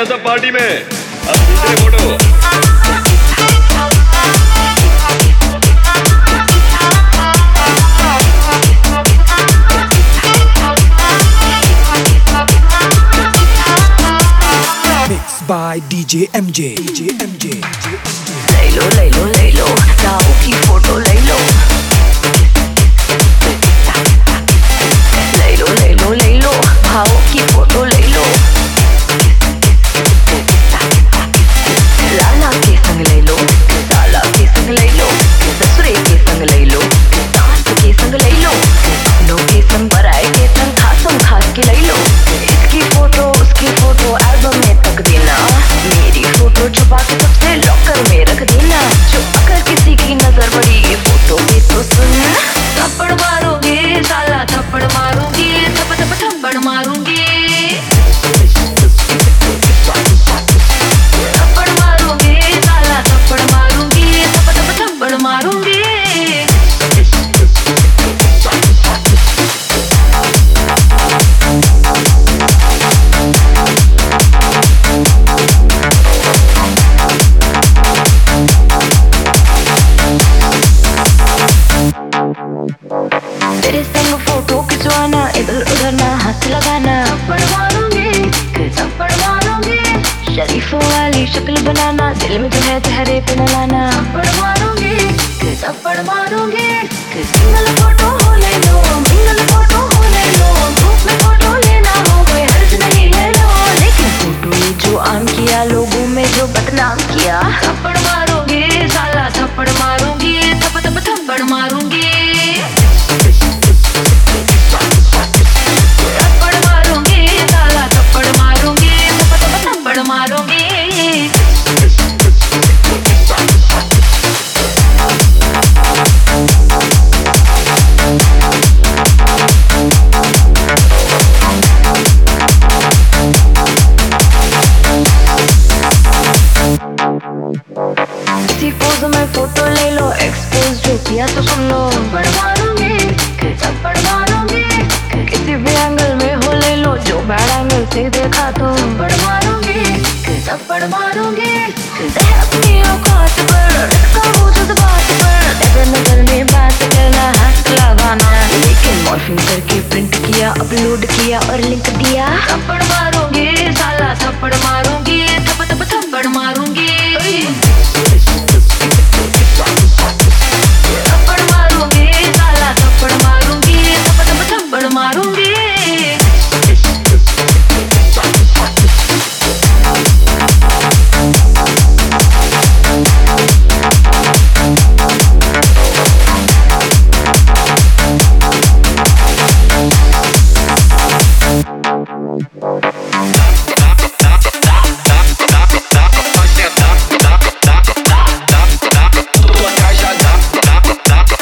हैं सब पार्टी में। अब दूसरी photo. Mixed by DJ MJ. ले लो राहु की फोटो ले लो। ले लो भाव की फोटो ले लो। लाला के संग ले लो, साला के संग ले लो, ससुरे के संग ले लो, सास के संग ले लो, अपनों के संग बराए के संग खासम खास के ले लो। इसकी फोटो उसकी फोटो एल्बम में तक देना, मेरी फोटो छुपा के सबसे लॉकर में रख देना। जो अगर किसी की नजर पड़ी ये फोटो पे तो सुन, थप्पड़ मारूंगी साला थप्पड़ मारूंगी, थप्पड़ मारूंगी। थप्पड़ मारूंगी साला थप्पड़ मारूंगी, थप्पड़ मारूंगी। तेरे संग फोटो खिंचवाना, इधर उधर ना हाथ लगाना, थप्पड़ मारूंगी थप्पड़ मारूंगी। शरीफों वाली शक्ल बनाना, दिल में जो है चेहरे पे न लाना, थप्पड़ मारूंगी थप्पड़ मारूंगी। सिंगल फोटो हो ले लो, मिंगल फोटो हो ले लो, ग्रुप में फोटो लेना हो कोई हर्ज नहीं ले लो। लेकिन फोटो ने जो आम किया, लोगों में जो बदनाम किया, थप्पड़ मारूंगी साला थप्पड़ मारूंगी, थप्पड़ मारूंगी। थप्पड़ मारूंगी साला थप्पड़ मारूंगी, थप्पड़ मारूंगी। किसी पोज में फोटो ले लो, एक्सपोज जो किया तो सुन लो, थप्पड़ मारूंगी थप्पड़ मारूंगी। किसी भी एंगल में हो ले लो, जो बैड एंगल से देखा तो थप्पड़ मारूंगी थप्पड़ मारूंगी। अपनी औकात पर इसका वो जज्बात पर, नजर नजर में बात करना हाथ लगाना, लेकिन मॉर्फिंग करके प्रिंट किया, अपलोड किया और लिंक दिया। थप्पड़ मारूंगी साला थप्पड़ मारूंगी, थप्पड़ मारूंगी। थप्पड़ मारूंगी साला थप्पड़ मारूंगी, थप्पड़ मारूंगी।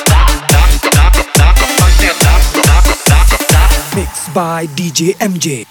Mixed by DJ MJ.